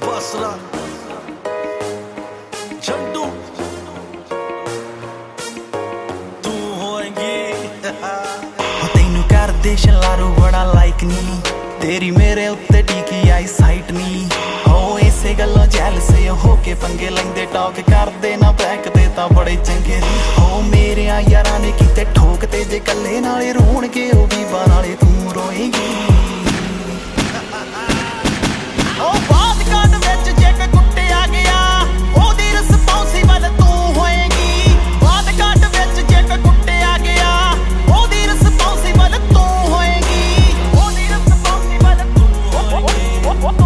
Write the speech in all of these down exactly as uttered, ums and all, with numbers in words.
बसरा झंडू तू होएगी तेनू कर दे शलारू बड़ा लाइक नी तेरी मेरे उत्ते टिकी आई साइट नी ओ इसे गल्लों जैल से होके पंगे लेंदे टॉक करदे ना बैक ते तां बड़े चंगे ओ मेरे यारां ने कीते ठोक ते जे कल्ले नाले रोणगे ओ भी नाले तू रोएगी ओ बात काट विच जे कोई कुत्ते आ गया ओदी रिस्पांसिबल तू होएगी बात काट विच जे कोई कुत्ते आ गया ओदी रिस्पांसिबल तू होएगी ओदी रिस्पांसिबल तू होएगी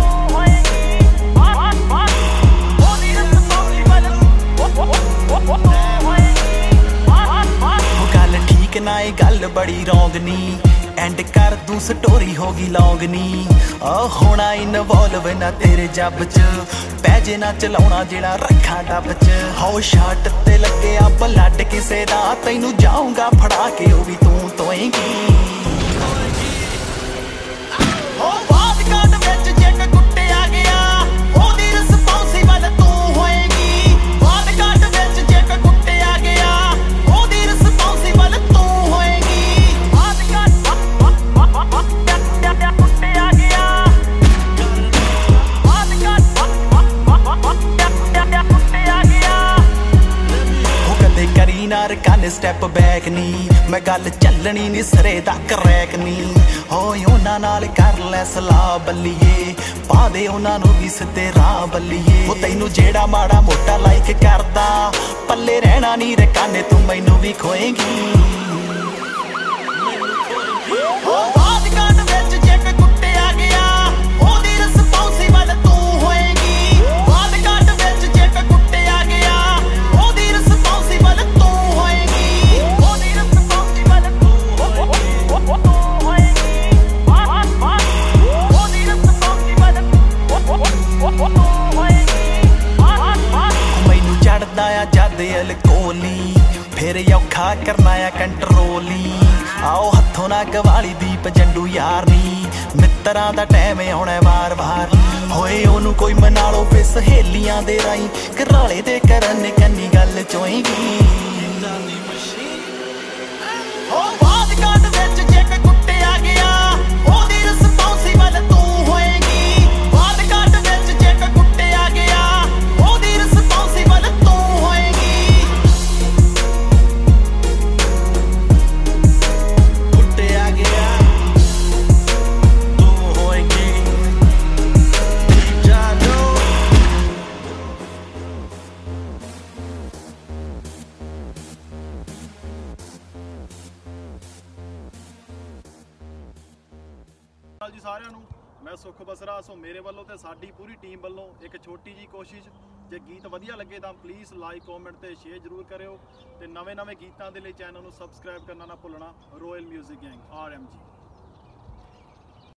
ना ये गल बड़ी रोंगनी एंड कर दूं स्टोरी होगी लौंगनी ओ होना इनवॉल्व ना तेरे जब च पैजे ना चलाउणा जेड़ा रखा डब च हो शाट ते लगे आ ब्लड किसे दा तैनू जाऊंगा फड़ा के ओ भी तू तोएगी हो बात काट विच जे कोई कुत्ते आ गया ओदी रिस्पांसिबल तू होएगी बात काट विच जे कोई कुत्ते आ गया ओदी रिस्पांसिबल तू नार काने स्टैप बैक नी मैं गल चलनी नी सरे दा क्रैक नी हो उन्हां नाल कर लै सलाह बल्लीए पा दे उन्हां नूं भी सिद्धे राह बल्लीए ओ तैनू जेड़ा माड़ा मोटा लाइक करदा पल्ले रहना नी रे काने तू मैनू भी खोएगी ओ बात काट विच जे कोई कुत्ते आ गया ओदी रिस्पांसिबल तू होएगी बात काट विच जे कोई कुत्ते आ गया ओदी रिस्पांसिबल तू कोली फिर औखा करना आ कंट्रोली आओ हथों ना गवाली दीप जंडू यार नी मित्रां दा टाइम आउणा वार वार होए ओनू कोई मना लो फिर सहेलियां दे राई घराले दे करन कन्नी गल चोएगी हो बात काट विच जे कोई कुत्ते आ गया ओदी रिस्पांसिबल तू होएगी बात काट विच जे कोई कुत्ते आ गया ओदी रिस्पांसिबल तू होएगी कुत्ते आ गया तू होएगी जानो जी सारिਆਂ ਨੂੰ मैं सुख बसरा सो मेरे वालों ते साडी पूरी टीम वालों एक छोटी जी कोशिश जे गीत वधिया लगे तो प्लीज़ लाइक कॉमेंट ते शेयर जरूर करियो ते नवे नवे गीतां दे लई चैनल नूं सबसक्राइब करना ना भुलना royal music gang R M जी।